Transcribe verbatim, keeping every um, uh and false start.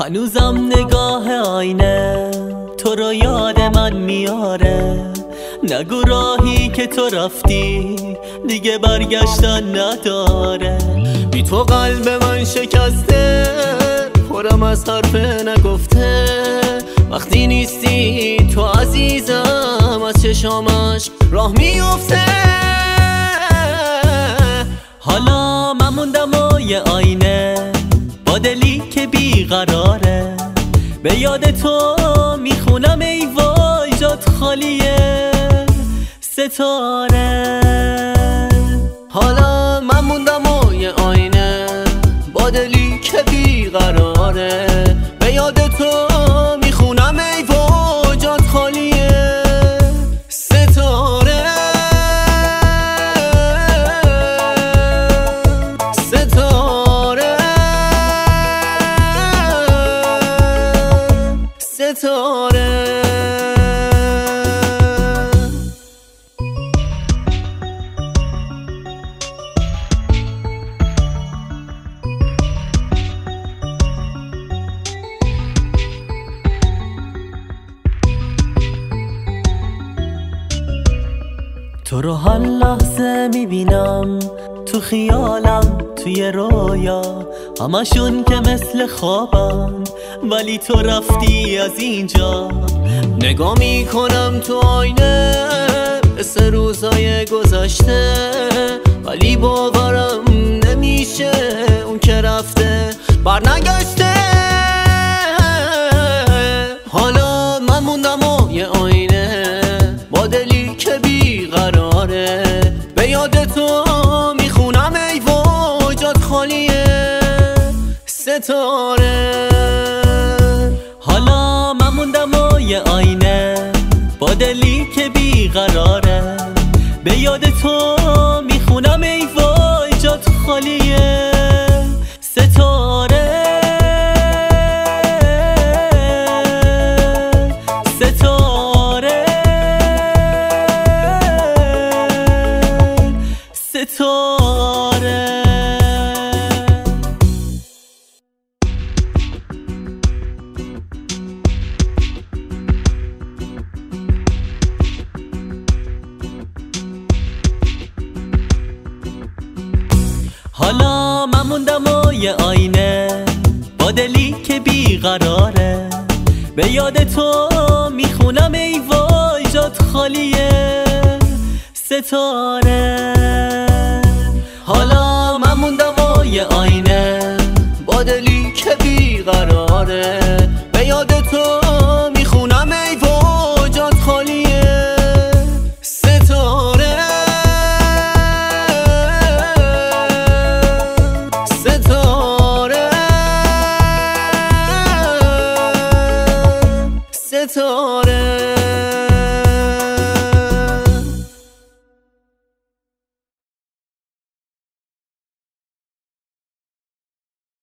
هنوزم نگاه آینه تو رو یاد من میاره. نگو راهی که تو رفتی دیگه برگشتن نداره. بی تو قلب من شکسته، پرم از حرف نگفته. وقتی نیستی تو عزیزم از چشامش راه میفته. حالا من موندم و یه آینه با دلی که بیقراره. به یاد تو میخونم ای وای جات خالیه ستاره. حالا من موندم و یه آینه با دلی که بیقراره. به یاد تو میخونم ای وای جات خالیه ستاره. ستاره ستاره تو رو هر لحظه میبینم تو خیالم توی رویا. همشون که مثل خوابم ولی تو رفتی از اینجا. نگاه میکنم تو آینه مثل روزای گذشته، ولی باورم نمیشه اون که رفته برنگشته. حالا من موندم و یه آینه با دلی که بیقراره. به یاد تو میخونم ای وای جات خالیه ستاره. حالا من موندم و یه آینه با دلی که بیقراره. به یاد تو میخونم ای وای جات خالیه ستاره. ستاره ستاره حالا من موندم و یه آینه با دلی که بیقراره. به یاد تو میخونم ای وای جات خالیه ستاره. حالا من موندم و یه آینه با دلی که بیقراره. به یاد تو میخونم ای وای جات خالیه ستاره. ستاره ستاره